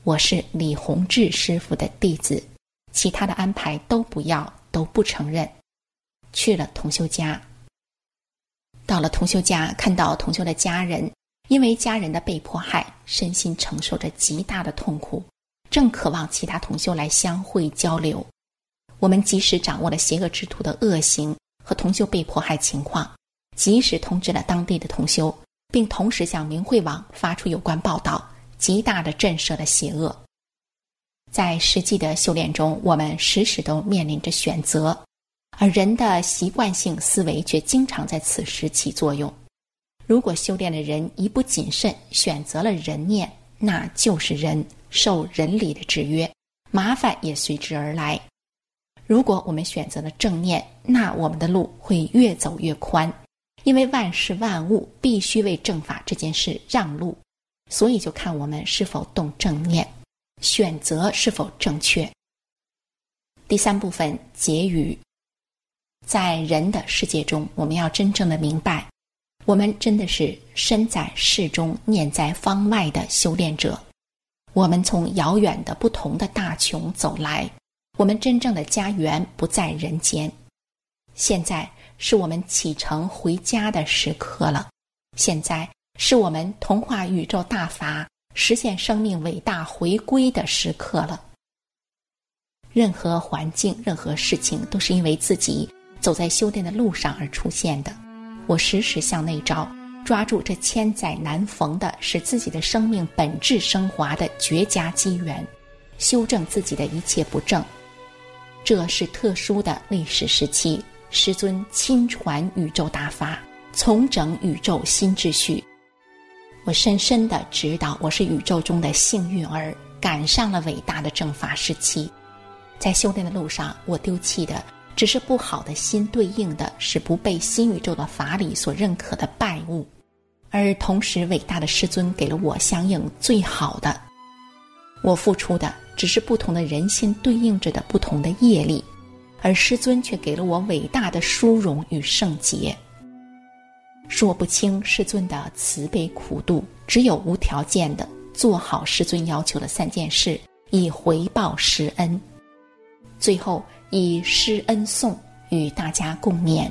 我是李洪志师傅的弟子，其他的安排都不要，都不承认。去了同修家，到了同修家，看到同修的家人因为家人的被迫害，身心承受着极大的痛苦，正渴望其他同修来相会交流。我们及时掌握了邪恶之徒的恶行和同修被迫害情况，及时通知了当地的同修，并同时向明慧网发出有关报道，极大地震慑了邪恶。在实际的修炼中，我们时时都面临着选择，而人的习惯性思维却经常在此时起作用。如果修炼的人一不谨慎，选择了人念，那就是人，受人理的制约，麻烦也随之而来。如果我们选择了正念，那我们的路会越走越宽，因为万事万物必须为正法这件事让路，所以就看我们是否动正念，选择是否正确。第三部分，结语。在人的世界中，我们要真正的明白，我们真的是身在世中念在方外的修炼者。我们从遥远的不同的大穹走来，我们真正的家园不在人间。现在是我们启程回家的时刻了，现在是我们同化宇宙大法，实现生命伟大回归的时刻了。任何环境，任何事情都是因为自己走在修炼的路上而出现的。我时时向内照，抓住这千载难逢的使自己的生命本质升华的绝佳机缘，修正自己的一切不正。这是特殊的历史时期，师尊亲传宇宙大法，重整宇宙新秩序。我深深地知道，我是宇宙中的幸运儿，赶上了伟大的正法时期。在修炼的路上，我丢弃的只是不好的心，对应的是不被新宇宙的法理所认可的败物，而同时伟大的师尊给了我相应最好的。我付出的只是不同的人心对应着的不同的业力，而师尊却给了我伟大的殊荣与圣洁。说不清师尊的慈悲苦度，只有无条件的做好师尊要求的3件事，以回报师恩。最后以师恩颂与大家共勉。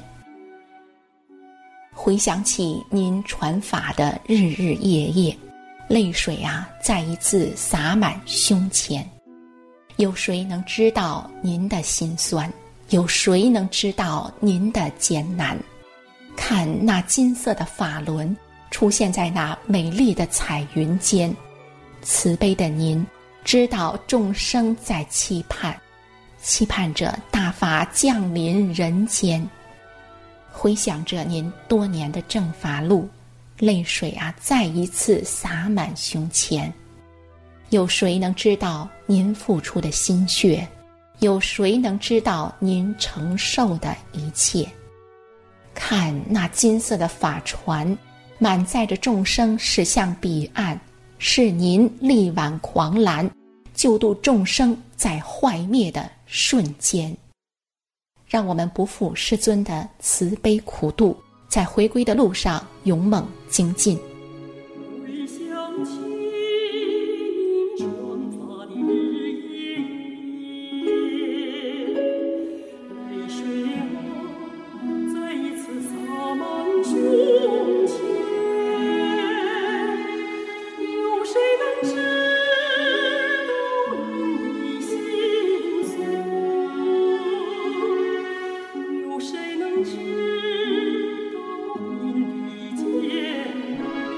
回想起您传法的日日夜夜，泪水再一次洒满胸前。有谁能知道您的辛酸？有谁能知道您的艰难？看那金色的法轮出现在那美丽的彩云间，慈悲的您知道众生在期盼着大法降临人间。回想着您多年的正法路，泪水再一次洒满胸前。有谁能知道您付出的心血？有谁能知道您承受的一切？看那金色的法船满载着众生驶向彼岸，是您力挽狂澜，救度众生在坏灭的瞬间。让我们不负师尊的慈悲苦度，在回归的路上勇猛精进。 回想起您传法的日夜，泪水再一次洒满胸前。有谁能知道您的心酸？有谁能知道您的艰难？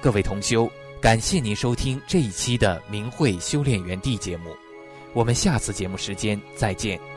各位同修，感谢您收听这一期的明慧修炼园地节目，我们下次节目时间再见。